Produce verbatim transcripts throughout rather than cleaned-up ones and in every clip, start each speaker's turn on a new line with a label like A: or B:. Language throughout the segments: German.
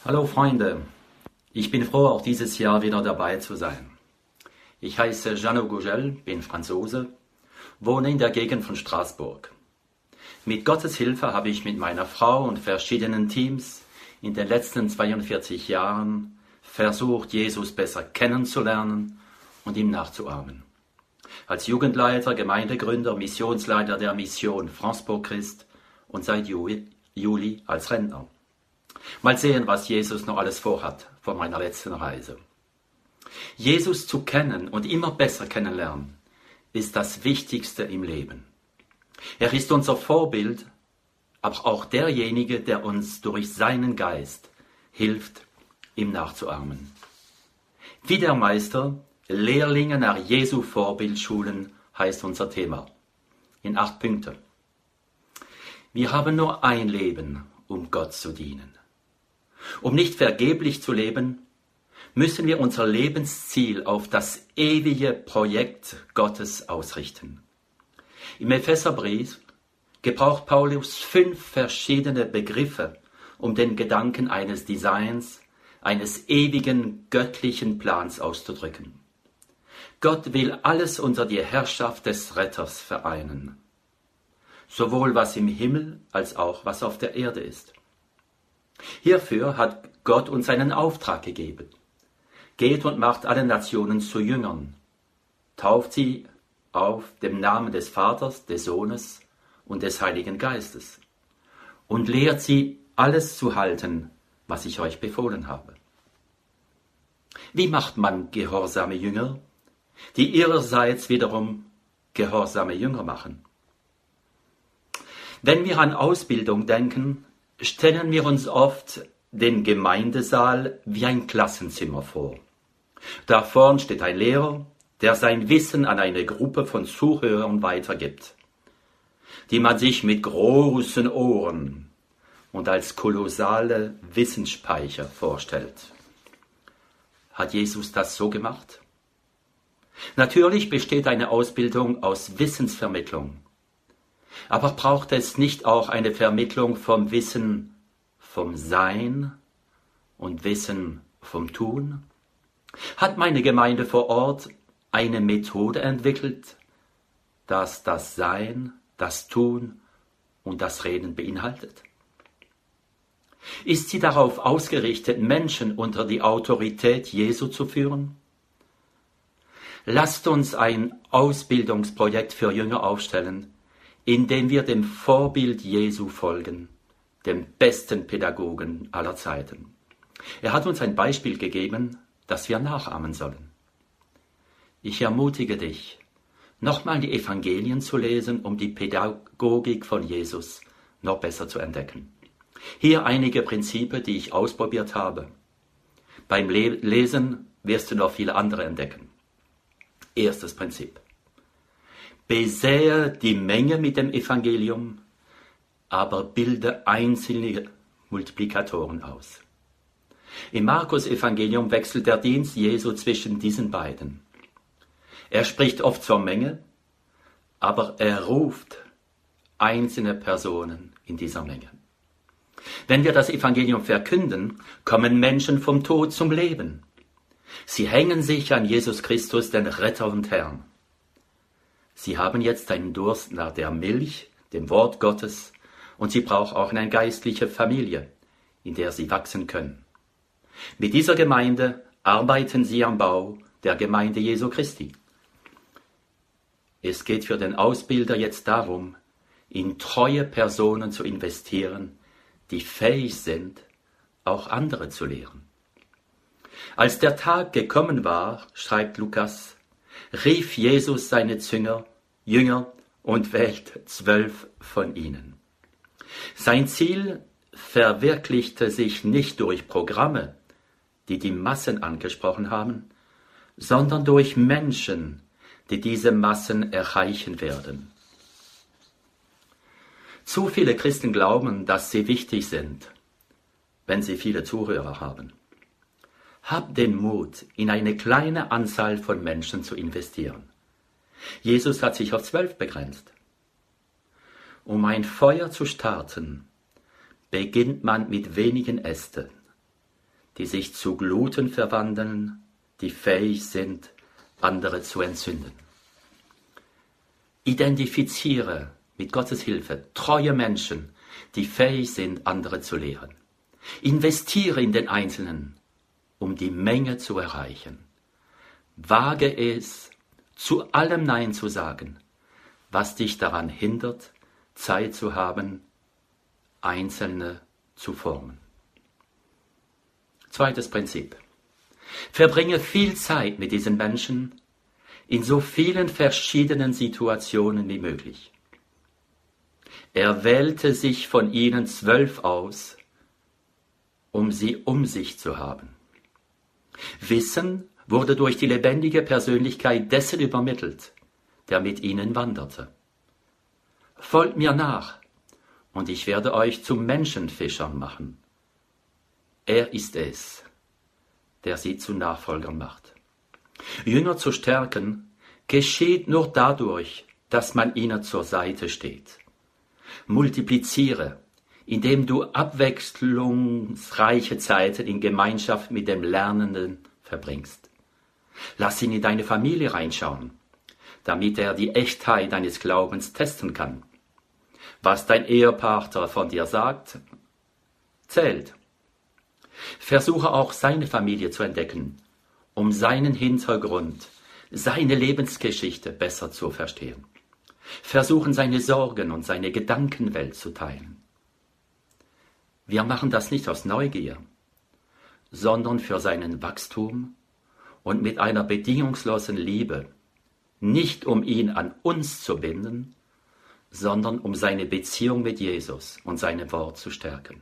A: Hallo Freunde, ich bin froh, auch dieses Jahr wieder dabei zu sein. Ich heiße Jeannot Gugel, bin Franzose, wohne in der Gegend von Straßburg. Mit Gottes Hilfe habe ich mit meiner Frau und verschiedenen Teams in den letzten zweiundvierzig Jahren versucht, Jesus besser kennenzulernen und ihm nachzuahmen. Als Jugendleiter, Gemeindegründer, Missionsleiter der Mission France pour Christ und seit Juli als Rentner. Mal sehen, was Jesus noch alles vorhat von meiner letzten Reise. Jesus zu kennen und immer besser kennenlernen, ist das Wichtigste im Leben. Er ist unser Vorbild, aber auch derjenige, der uns durch seinen Geist hilft, ihm nachzuahmen. Wie der Meister, Lehrlinge nach Jesu Vorbild schulen, heißt unser Thema. In acht Punkten. Wir haben nur ein Leben, um Gott zu dienen. Um nicht vergeblich zu leben, müssen wir unser Lebensziel auf das ewige Projekt Gottes ausrichten. Im Epheserbrief gebraucht Paulus fünf verschiedene Begriffe, um den Gedanken eines Designs, eines ewigen göttlichen Plans auszudrücken. Gott will alles unter die Herrschaft des Retters vereinen, sowohl was im Himmel als auch was auf der Erde ist. Hierfür hat Gott uns einen Auftrag gegeben. Geht und macht alle Nationen zu Jüngern, tauft sie auf dem Namen des Vaters, des Sohnes und des Heiligen Geistes und lehrt sie, alles zu halten, was ich euch befohlen habe. Wie macht man gehorsame Jünger, die ihrerseits wiederum gehorsame Jünger machen? Wenn wir an Ausbildung denken, stellen wir uns oft den Gemeindesaal wie ein Klassenzimmer vor. Da vorn steht ein Lehrer, der sein Wissen an eine Gruppe von Zuhörern weitergibt, die man sich mit großen Ohren und als kolossale Wissensspeicher vorstellt. Hat Jesus das so gemacht? Natürlich besteht eine Ausbildung aus Wissensvermittlung. Aber braucht es nicht auch eine Vermittlung vom Wissen vom Sein und Wissen vom Tun? Hat meine Gemeinde vor Ort eine Methode entwickelt, dass das Sein, das Tun und das Reden beinhaltet? Ist sie darauf ausgerichtet, Menschen unter die Autorität Jesu zu führen? Lasst uns ein Ausbildungsprojekt für Jünger aufstellen, indem wir dem Vorbild Jesu folgen, dem besten Pädagogen aller Zeiten. Er hat uns ein Beispiel gegeben, das wir nachahmen sollen. Ich ermutige dich, nochmal die Evangelien zu lesen, um die Pädagogik von Jesus noch besser zu entdecken. Hier einige Prinzipien, die ich ausprobiert habe. Beim Le- Lesen wirst du noch viele andere entdecken. Erstes Prinzip. Besähe die Menge mit dem Evangelium, aber bilde einzelne Multiplikatoren aus. Im Markus-Evangelium wechselt der Dienst Jesu zwischen diesen beiden. Er spricht oft zur Menge, aber er ruft einzelne Personen in dieser Menge. Wenn wir das Evangelium verkünden, kommen Menschen vom Tod zum Leben. Sie hängen sich an Jesus Christus, den Retter und Herrn. Sie haben jetzt einen Durst nach der Milch, dem Wort Gottes, und sie brauchen auch eine geistliche Familie, in der sie wachsen können. Mit dieser Gemeinde arbeiten sie am Bau der Gemeinde Jesu Christi. Es geht für den Ausbilder jetzt darum, in treue Personen zu investieren, die fähig sind, auch andere zu lehren. Als der Tag gekommen war, schreibt Lukas, rief Jesus seine Jünger, Jünger und wählt zwölf von ihnen. Sein Ziel verwirklichte sich nicht durch Programme, die die Massen angesprochen haben, sondern durch Menschen, die diese Massen erreichen werden. Zu viele Christen glauben, dass sie wichtig sind, wenn sie viele Zuhörer haben. Hab den Mut, in eine kleine Anzahl von Menschen zu investieren. Jesus hat sich auf zwölf begrenzt. Um ein Feuer zu starten, beginnt man mit wenigen Ästen. die sich zu Gluten verwandeln, die fähig sind, andere zu entzünden. Identifiziere mit Gottes Hilfe treue Menschen, die fähig sind, andere zu lehren. Investiere in den Einzelnen, um die Menge zu erreichen. Wage es, zu allem Nein zu sagen, was dich daran hindert, Zeit zu haben, Einzelne zu formen. Zweites Prinzip. Verbringe viel Zeit mit diesen Menschen in so vielen verschiedenen Situationen wie möglich. Er wählte sich von ihnen zwölf aus, um sie um sich zu haben. Wissen wurde durch die lebendige Persönlichkeit dessen übermittelt, der mit ihnen wanderte. Folgt mir nach, und ich werde euch zu Menschenfischern machen. Er ist es, der sie zu Nachfolgern macht. Jünger zu stärken, geschieht nur dadurch, dass man ihnen zur Seite steht. Multipliziere, indem du abwechslungsreiche Zeiten in Gemeinschaft mit dem Lernenden verbringst. Lass ihn in deine Familie reinschauen, damit er die Echtheit deines Glaubens testen kann. Was dein Ehepartner von dir sagt, zählt. Versuche auch seine Familie zu entdecken, um seinen Hintergrund, seine Lebensgeschichte besser zu verstehen. Versuchen seine Sorgen und seine Gedankenwelt zu teilen. Wir machen das nicht aus Neugier, sondern für seinen Wachstum und mit einer bedingungslosen Liebe, nicht um ihn an uns zu binden, sondern um seine Beziehung mit Jesus und seinem Wort zu stärken.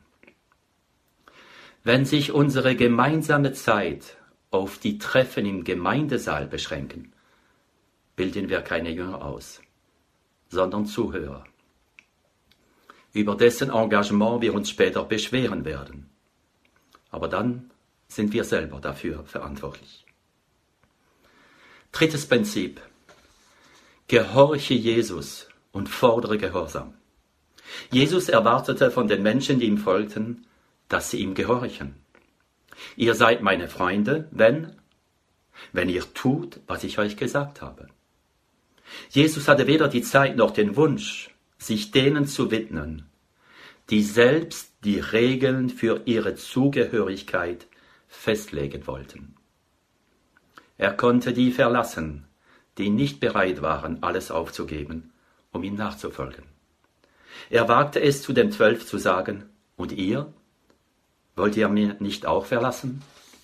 A: Wenn sich unsere gemeinsame Zeit auf die Treffen im Gemeindesaal beschränken, bilden wir keine Jünger aus, sondern Zuhörer, über dessen Engagement wir uns später beschweren werden. Aber dann sind wir selber dafür verantwortlich. Drittes Prinzip. Gehorche Jesus und fordere Gehorsam. Jesus erwartete von den Menschen, die ihm folgten, dass sie ihm gehorchen. Ihr seid meine Freunde, wenn, wenn ihr tut, was ich euch gesagt habe. Jesus hatte weder die Zeit noch den Wunsch, sich denen zu widmen, die selbst die Regeln für ihre Zugehörigkeit festlegen wollten. Er konnte die verlassen, die nicht bereit waren, alles aufzugeben, um ihm nachzufolgen. Er wagte es, zu den Zwölf zu sagen, und ihr? Wollt ihr mir nicht auch verlassen?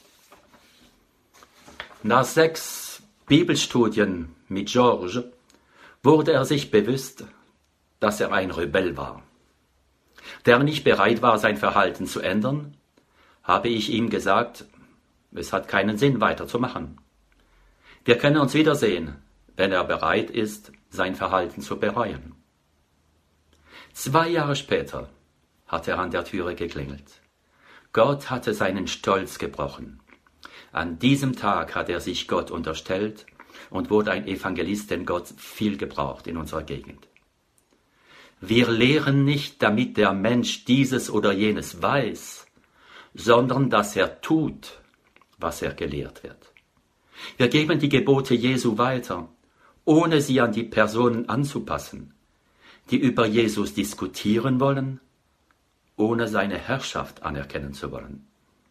A: Nach sechs Bibelstudien mit George wurde er sich bewusst, dass er ein Rebell war, der nicht bereit war, sein Verhalten zu ändern. Habe ich ihm gesagt, es hat keinen Sinn, weiterzumachen. Wir können uns wiedersehen, wenn er bereit ist, sein Verhalten zu bereuen. Zwei Jahre später hat er an der Türe geklingelt. Gott hatte seinen Stolz gebrochen. An diesem Tag hat er sich Gott unterstellt und wurde ein Evangelist, den Gott viel gebraucht in unserer Gegend. Wir lehren nicht, damit der Mensch dieses oder jenes weiß, sondern dass er tut, was er gelehrt wird. Wir geben die Gebote Jesu weiter, ohne sie an die Personen anzupassen, die über Jesus diskutieren wollen, ohne seine Herrschaft anerkennen zu wollen.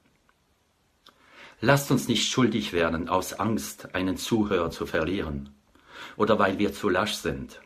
A: Lasst uns nicht schuldig werden aus Angst, einen Zuhörer zu verlieren oder weil wir zu lasch sind.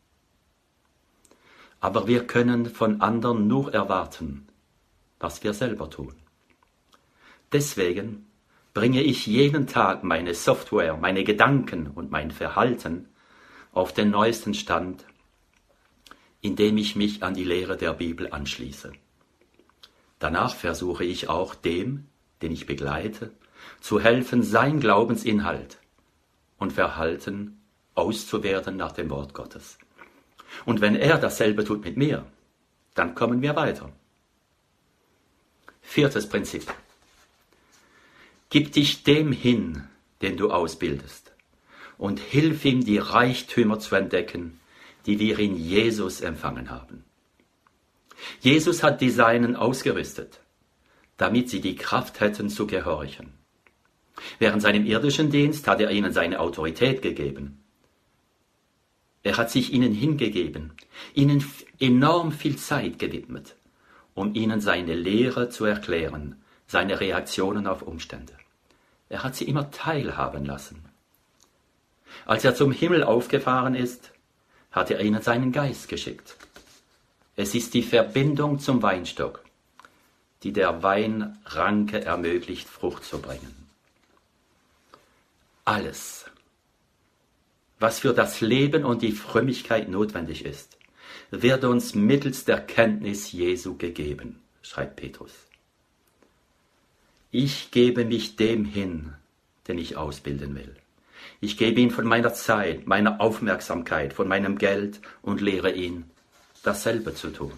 A: Aber wir können von anderen nur erwarten, was wir selber tun. Deswegen bringe ich jeden Tag meine Software, meine Gedanken und mein Verhalten auf den neuesten Stand, indem ich mich an die Lehre der Bibel anschließe. Danach versuche ich auch dem, den ich begleite, zu helfen, sein Glaubensinhalt und Verhalten auszuwerten nach dem Wort Gottes. Und wenn er dasselbe tut mit mir, dann kommen wir weiter. Viertes Prinzip. Gib dich dem hin, den du ausbildest, und hilf ihm, die Reichtümer zu entdecken, die wir in Jesus empfangen haben. Jesus hat die Seinen ausgerüstet, damit sie die Kraft hätten zu gehorchen. Während seinem irdischen Dienst hat er ihnen seine Autorität gegeben. Er hat sich ihnen hingegeben, ihnen enorm viel Zeit gewidmet, um ihnen seine Lehre zu erklären, seine Reaktionen auf Umstände. Er hat sie immer teilhaben lassen. Als er zum Himmel aufgefahren ist, hat er ihnen seinen Geist geschickt. Es ist die Verbindung zum Weinstock, die der Weinranke ermöglicht, Frucht zu bringen. Alles, was für das Leben und die Frömmigkeit notwendig ist, wird uns mittels der Kenntnis Jesu gegeben, schreibt Petrus. Ich gebe mich dem hin, den ich ausbilden will. Ich gebe ihn von meiner Zeit, meiner Aufmerksamkeit, von meinem Geld und lehre ihn, dasselbe zu tun.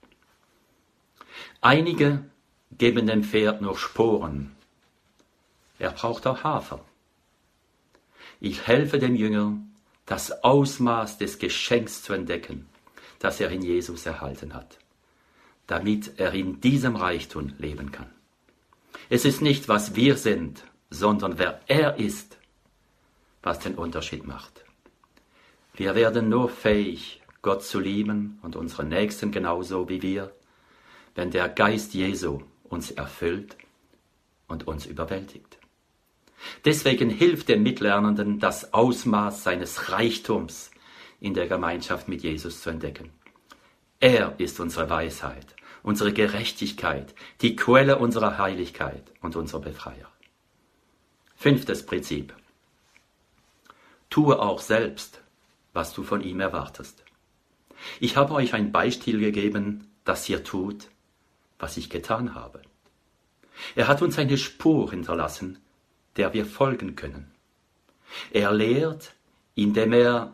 A: Einige geben dem Pferd nur Sporen. Er braucht auch Hafer. Ich helfe dem Jünger, das Ausmaß des Geschenks zu entdecken, das er in Jesus erhalten hat, damit er in diesem Reichtum leben kann. Es ist nicht, was wir sind, sondern wer er ist, was den Unterschied macht. Wir werden nur fähig, Gott zu lieben und unseren Nächsten genauso wie wir, wenn der Geist Jesu uns erfüllt und uns überwältigt. Deswegen hilft dem Mitlernenden, das Ausmaß seines Reichtums in der Gemeinschaft mit Jesus zu entdecken. Er ist unsere Weisheit, unsere Gerechtigkeit, die Quelle unserer Heiligkeit und unser Befreier. Fünftes Prinzip. Tue auch selbst, was du von ihm erwartest. Ich habe euch ein Beispiel gegeben, dass ihr tut, was ich getan habe. Er hat uns eine Spur hinterlassen, der wir folgen können. Er lehrt, indem er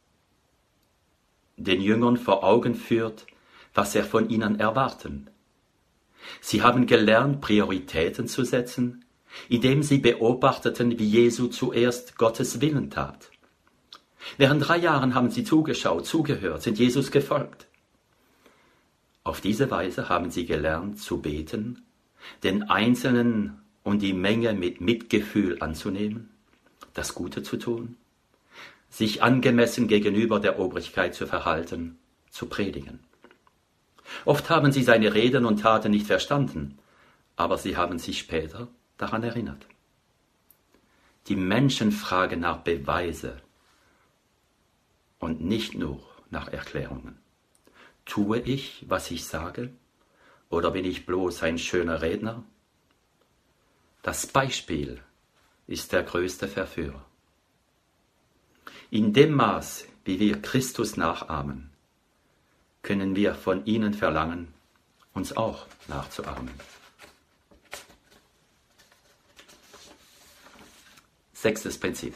A: den Jüngern vor Augen führt, was er von ihnen erwarten. Sie haben gelernt, Prioritäten zu setzen, indem sie beobachteten, wie Jesu zuerst Gottes Willen tat. Während drei Jahren haben sie zugeschaut, zugehört, sind Jesus gefolgt. Auf diese Weise haben sie gelernt zu beten, den Einzelnen und die Menge mit Mitgefühl anzunehmen, das Gute zu tun, sich angemessen gegenüber der Obrigkeit zu verhalten, zu predigen. Oft haben sie seine Reden und Taten nicht verstanden, aber sie haben sich später daran erinnert. Die Menschen fragen nach Beweise und nicht nur nach Erklärungen. Tue ich, was ich sage, oder bin ich bloß ein schöner Redner? Das Beispiel ist der größte Verführer. In dem Maß, wie wir Christus nachahmen, können wir von ihnen verlangen, uns auch nachzuahmen. Sechstes Prinzip.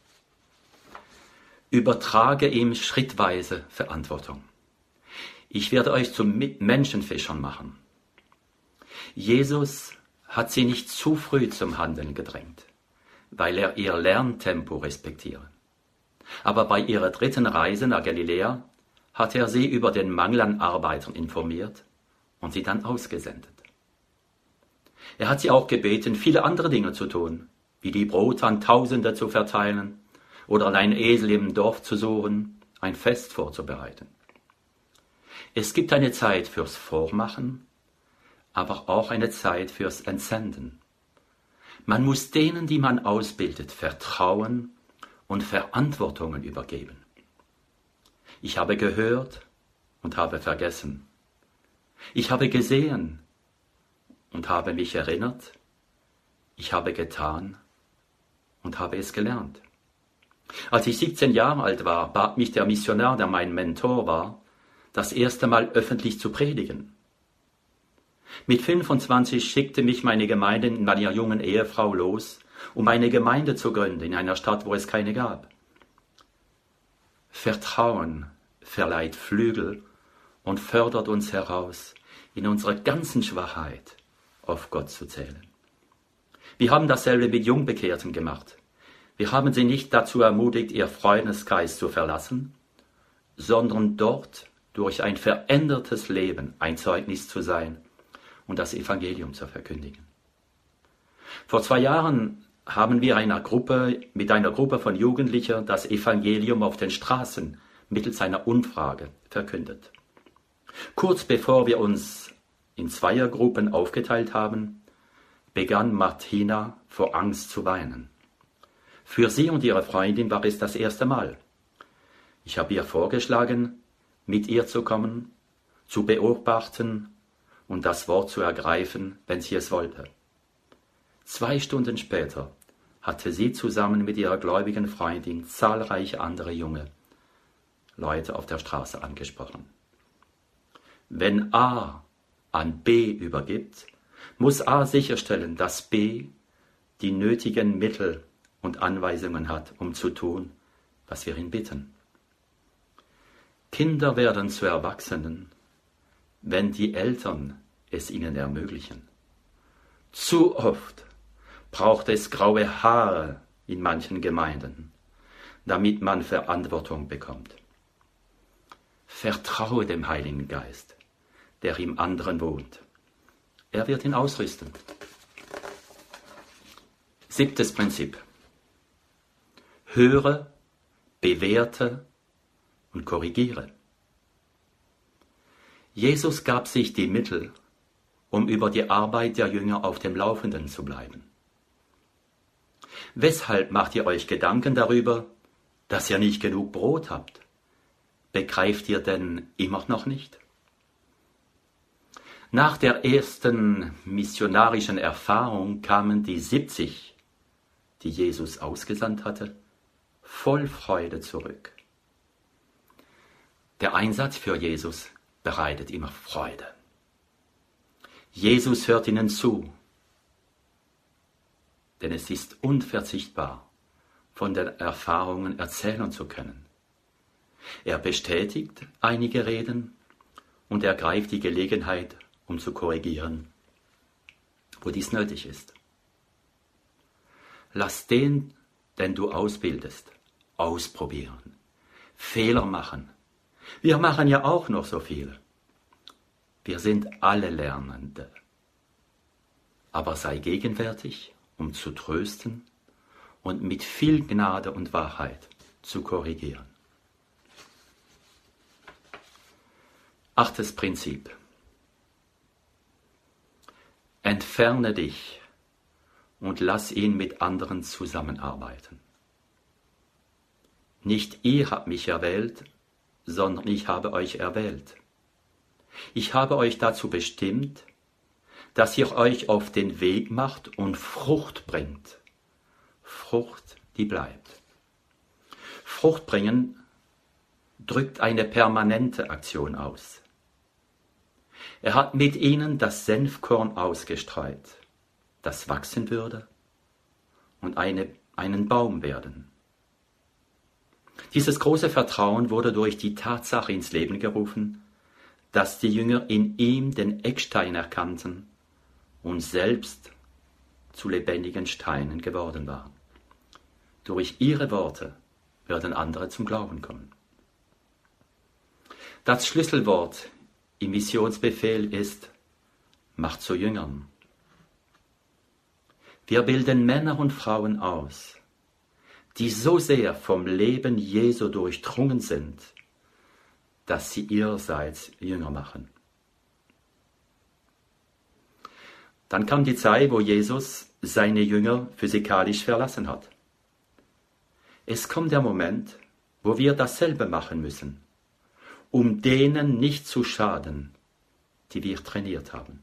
A: Übertrage ihm schrittweise Verantwortung. Ich werde euch zu Menschenfischern machen. Jesus hat sie nicht zu früh zum Handeln gedrängt, weil er ihr Lerntempo respektiere. Aber bei ihrer dritten Reise nach Galiläa hat er sie über den Mangel an Arbeitern informiert und sie dann ausgesendet. Er hat sie auch gebeten, viele andere Dinge zu tun, wie die Brote an Tausende zu verteilen oder einen Esel im Dorf zu suchen, ein Fest vorzubereiten. Es gibt eine Zeit fürs Vormachen, aber auch eine Zeit fürs Entsenden. Man muss denen, die man ausbildet, vertrauen und Verantwortungen übergeben. Ich habe gehört und habe vergessen. Ich habe gesehen und habe mich erinnert. Ich habe getan und habe es gelernt. Als ich siebzehn Jahre alt war, bat mich der Missionar, der mein Mentor war, das erste Mal öffentlich zu predigen. Mit fünfundzwanzig schickte mich meine Gemeinde in meiner jungen Ehefrau los, um eine Gemeinde zu gründen in einer Stadt, wo es keine gab. Vertrauen verleiht Flügel und fördert uns heraus, in unserer ganzen Schwachheit auf Gott zu zählen. Wir haben dasselbe mit Jungbekehrten gemacht. Wir haben sie nicht dazu ermutigt, ihr Freundeskreis zu verlassen, sondern dort durch ein verändertes Leben ein Zeugnis zu sein und das Evangelium zu verkündigen. Vor zwei Jahren haben wir einer Gruppe, mit einer Gruppe von Jugendlichen das Evangelium auf den Straßen mittels einer Umfrage verkündet. Kurz bevor wir uns in Zweiergruppen aufgeteilt haben, begann Martina vor Angst zu weinen. Für sie und ihre Freundin war es das erste Mal. Ich habe ihr vorgeschlagen, mit ihr zu kommen, zu beobachten und das Wort zu ergreifen, wenn sie es wollte. Zwei Stunden später hatte sie zusammen mit ihrer gläubigen Freundin zahlreiche andere junge Leute auf der Straße angesprochen. Wenn A an B übergibt, muss A sicherstellen, dass B die nötigen Mittel und Anweisungen hat, um zu tun, was wir ihn bitten. Kinder werden zu Erwachsenen, wenn die Eltern es ihnen ermöglichen. Zu oft braucht es graue Haare in manchen Gemeinden, damit man Verantwortung bekommt. Vertraue dem Heiligen Geist, der im anderen wohnt. Er wird ihn ausrüsten. Siebtes Prinzip. Höre, bewerte und korrigiere. Jesus gab sich die Mittel, um über die Arbeit der Jünger auf dem Laufenden zu bleiben. Weshalb macht ihr euch Gedanken darüber, dass ihr nicht genug Brot habt? Begreift ihr denn immer noch nicht? Nach der ersten missionarischen Erfahrung kamen die siebzig, die Jesus ausgesandt hatte, voll Freude zurück. Der Einsatz für Jesus bereitet immer Freude. Jesus hört ihnen zu, denn es ist unverzichtbar, von den Erfahrungen erzählen zu können. Er bestätigt einige Reden und ergreift die Gelegenheit, um zu korrigieren, wo dies nötig ist. Lass den, den du ausbildest, ausprobieren, Fehler machen. Wir machen ja auch noch so viel. Wir sind alle Lernende. Aber sei gegenwärtig, um zu trösten und mit viel Gnade und Wahrheit zu korrigieren. Achtes Prinzip. Entferne dich und lass ihn mit anderen zusammenarbeiten. Nicht ihr habt mich erwählt, sondern ich habe euch erwählt. Ich habe euch dazu bestimmt, dass ihr euch auf den Weg macht und Frucht bringt. Frucht, die bleibt. Frucht bringen drückt eine permanente Aktion aus. Er hat mit ihnen das Senfkorn ausgestreut, das wachsen würde und eine, einen Baum werden. Dieses große Vertrauen wurde durch die Tatsache ins Leben gerufen, dass die Jünger in ihm den Eckstein erkannten und selbst zu lebendigen Steinen geworden waren. Durch ihre Worte werden andere zum Glauben kommen. Das Schlüsselwort im Missionsbefehl ist, macht zu Jüngern. Wir bilden Männer und Frauen aus, die so sehr vom Leben Jesu durchdrungen sind, dass sie ihrerseits Jünger machen. Dann kam die Zeit, wo Jesus seine Jünger physikalisch verlassen hat. Es kommt der Moment, wo wir dasselbe machen müssen, um denen nicht zu schaden, die wir trainiert haben.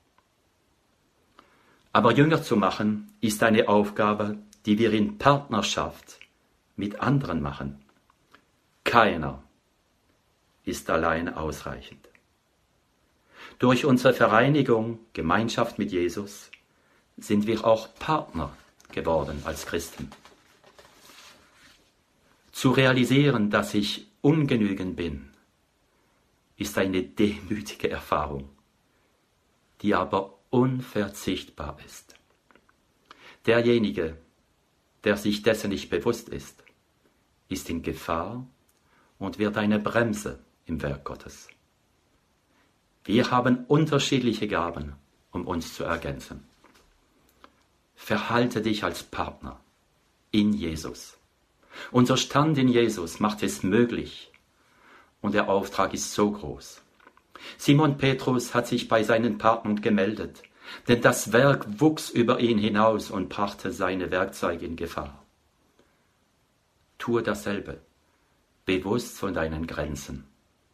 A: Aber Jünger zu machen, ist eine Aufgabe, die wir in Partnerschaft mit anderen machen. Keiner ist allein ausreichend. Durch unsere Vereinigung, Gemeinschaft mit Jesus, sind wir auch Partner geworden als Christen. Zu realisieren, dass ich ungenügend bin, ist eine demütige Erfahrung, die aber unverzichtbar ist. Derjenige, der sich dessen nicht bewusst ist, ist in Gefahr und wird eine Bremse im Werk Gottes. Wir haben unterschiedliche Gaben um uns zu ergänzen. Verhalte dich als Partner in Jesus. Unser Stand in Jesus macht es möglich und der Auftrag ist so groß. Simon Petrus hat sich bei seinen Partnern gemeldet, denn das Werk wuchs über ihn hinaus und brachte seine Werkzeuge in Gefahr. Tue dasselbe, bewusst von deinen Grenzen.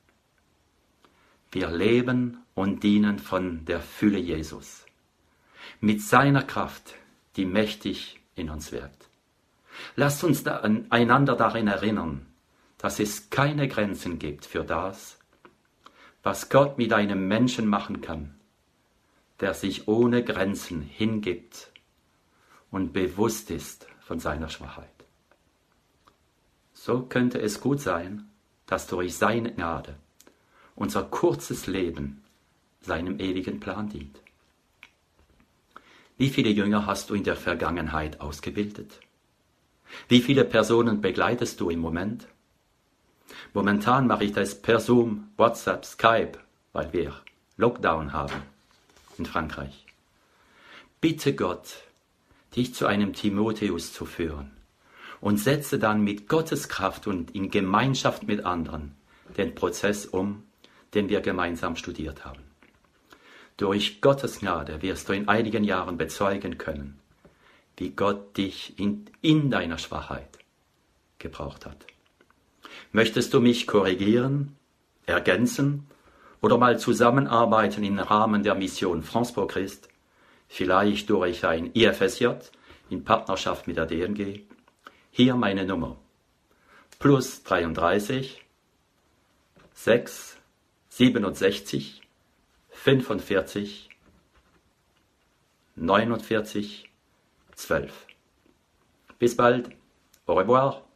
A: Wir leben und dienen von der Fülle Jesus, mit seiner Kraft, die mächtig in uns wirkt. Lasst uns da einander darin erinnern, dass es keine Grenzen gibt für das, was Gott mit einem Menschen machen kann, der sich ohne Grenzen hingibt und bewusst ist von seiner Schwachheit. So könnte es gut sein, dass durch seine Gnade unser kurzes Leben seinem ewigen Plan dient. Wie viele Jünger hast du in der Vergangenheit ausgebildet? Wie viele Personen begleitest du im Moment? Momentan mache ich das per Zoom, WhatsApp, Skype, weil wir Lockdown haben in Frankreich. Bitte Gott, dich zu einem Timotheus zu führen und setze dann mit Gottes Kraft und in Gemeinschaft mit anderen den Prozess um, den wir gemeinsam studiert haben. Durch Gottes Gnade wirst du in einigen Jahren bezeugen können, wie Gott dich in, in deiner Schwachheit gebraucht hat. Möchtest du mich korrigieren, ergänzen oder mal zusammenarbeiten im Rahmen der Mission France pour Christ, vielleicht durch ein I F S J in Partnerschaft mit der D M G? Hier meine Nummer. Plus dreiunddreißig, sechs, siebenundsechzig, fünfundvierzig, neunundvierzig, zwölf. Bis bald. Au revoir.